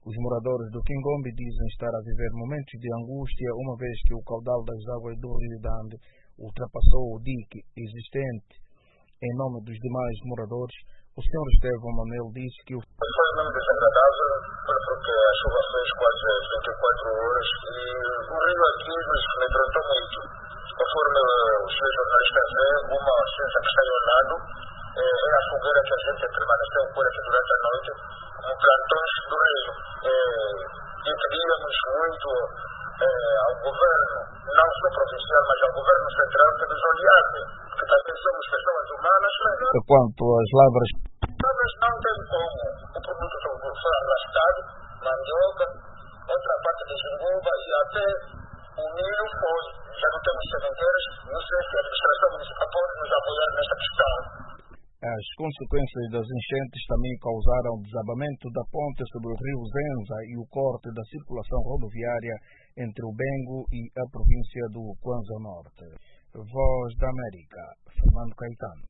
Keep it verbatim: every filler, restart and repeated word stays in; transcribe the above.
Os moradores do Quingombe dizem estar a viver momentos de angústia, uma vez que o caudal das águas do Rio Dande ultrapassou o dique existente. Em nome dos demais moradores, o senhor Estevão Manel disse que o... Foi mesmo desagradável, porque a chuva fez quase vinte e quatro horas e o rio aqui nos amedrontou muito. Conforme os seus jornalistas veem, uma cinza que está ao lado, é a fogueira que a gente permaneceu por aqui durante a noite, com plantões do rio. É, e pedíamos muito é, ao governo, não só provincial, mas ao governo central, que nos olhasse, porque também somos pessoas humanas. Quanto às lavras... Lavras não tem como. O produto foi arrastado, mandioca, outra parte de jinguba e até o milho foi. Já não temos sementeiros, não sei se a administração municipal pode nos apoiar nesta questão. As consequências das enchentes também causaram o desabamento da ponte sobre o rio Zenza e o corte da circulação rodoviária entre o Bengo e a província do Kwanza Norte. Voz da América, Fernando Caetano.